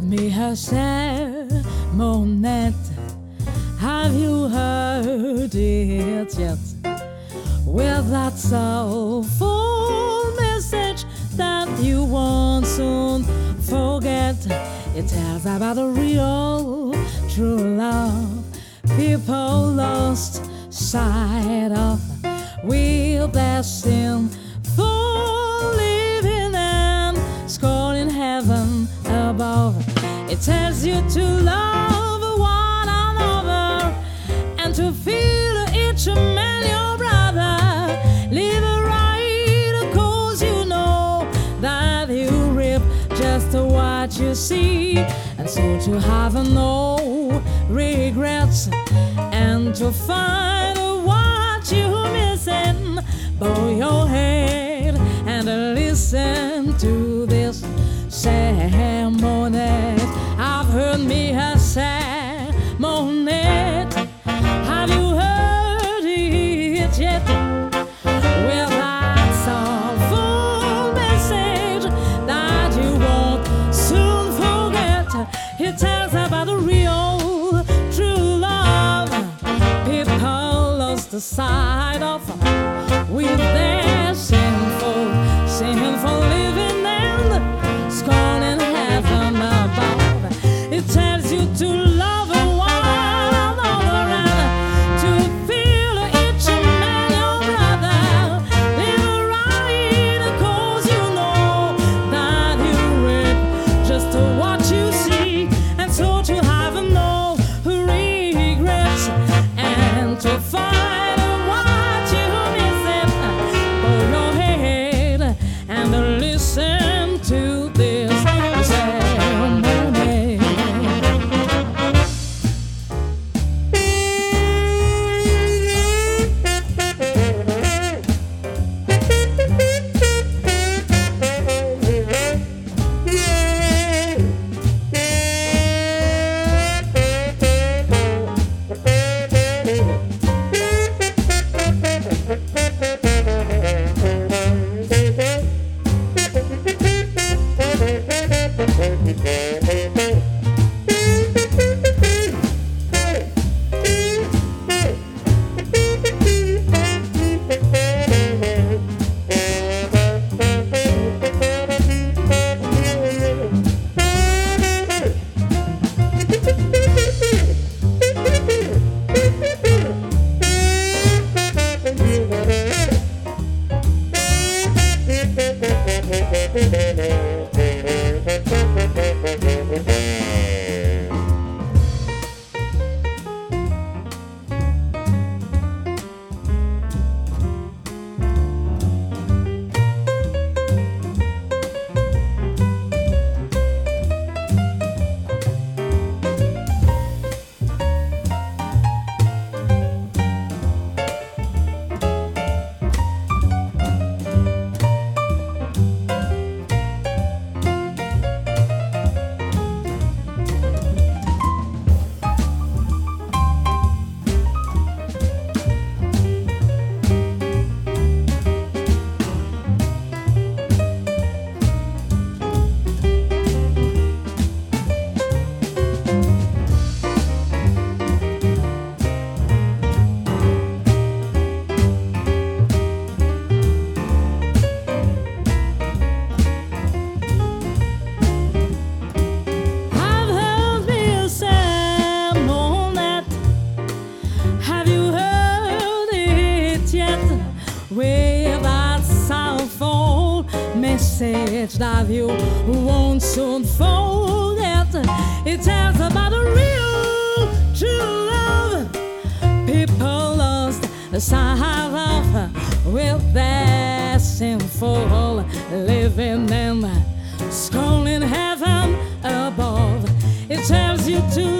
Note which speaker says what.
Speaker 1: me sermonet. Have you heard it yet? With that soulful message that you won't soon forget. It tells about a real, true love people lost sight of. With their sin for living and scorning heaven above. It tells you to love one another and to feel each man your brother. Live right, cause you know that you reap just what you see. And so to have no regrets and to find what you're missing. Bow your head and listen to this sermonet. I've heard me a sermonet. Have you heard it yet? Well, that's a full message that you won't soon forget. It tells about a real, true love people lost the sight of. With their sinful living and scorning heaven above. It tells you to love one another and to feel each man your brother. Live right, cause you know that you reap just what you see. And so to have no regrets and to find listen to this ceremony. With that soulful message that you won't soon forget. It tells about a real, true love people lost the sight of. With their sinful living and scorning heaven above. It tells you to